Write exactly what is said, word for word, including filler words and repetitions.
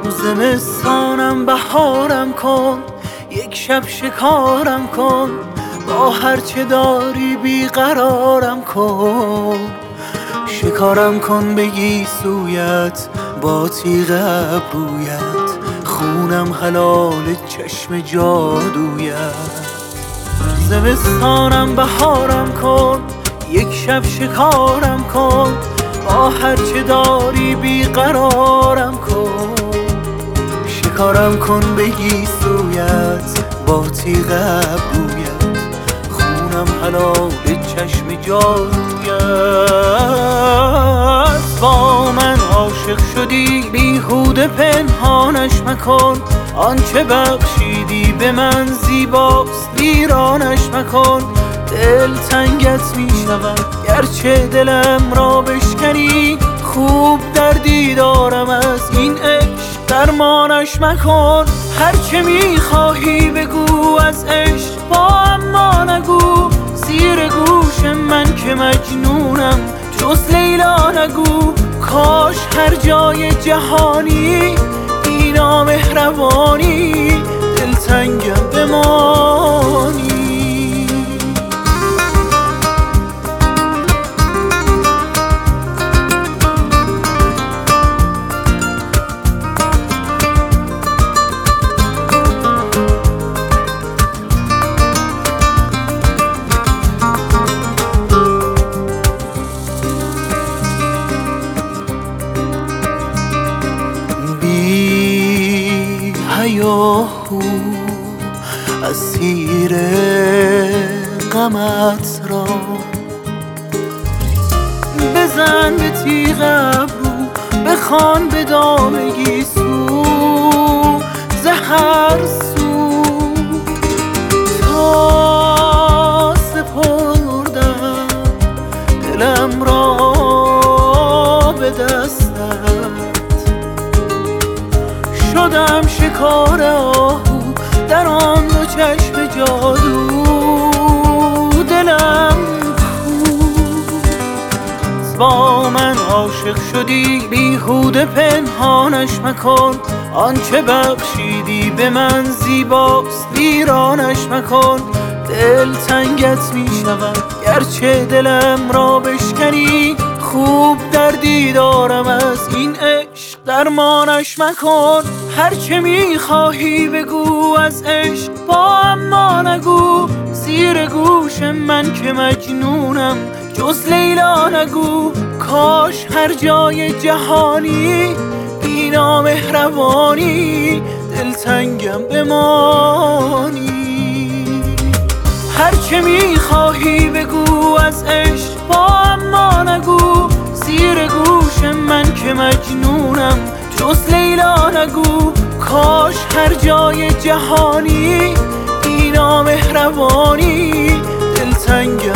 زمستانم بهارم کن، یک شب شکارم کن، با هرچه داری بیقرارم کن. شکارم کن بگی سویت با تیغ ابرویت، خونم حلال چشم جادویت. زمستانم بهارم کن، یک شب شکارم کن، با هرچه داری بیقرارم کن. شکارم کن بگی سویت با تیغ ابرویت، خونم حلال چشم جادویت. با من عاشق شدی بیهوده پنهانش مکن، آنچه بخشیدی به من زیباست ویرانش مکن. دل تنگت می شود گرچه دلم را بشکنی، خوب دردی دارم از این عشق درمانش مکن. هرچه می خواهی بگو از عشق با اما نگو، زیر گوش من که مجنونم جز لیلا نگو. کاش هر جای جهانی اینا مهربانی، دلتنگم بمانی. هیاهو اسیر غمت را، بزن به تیغ ابرو، بخوان به دام گیسو، زهر سو تا سپردم دلم را به دستت. شدم شکار آهو در آن دو چشم جادو، دلم کو. با من عاشق شدی بیهوده پنهانش مکن، آنچه بخشیدی به من زیباست ویرانش مکن. دل تنگت می شود گرچه دلم را بشکنی، خوب دردی دارم از این عشق درمانش مکن. هرچه می خواهی بگو از عشق با اما نگو، زیر گوش من که مجنونم جز لیلا نگو. کاش هر جای جهانی بینا مهربانی، دلتنگم بمانی. هرچه می خواهی بگو از عشق با اما نگو، زیر گوش من که مجنونم جز لیلا نگو. کاش هر جای جهانی بینا مهربانی، دلتنگم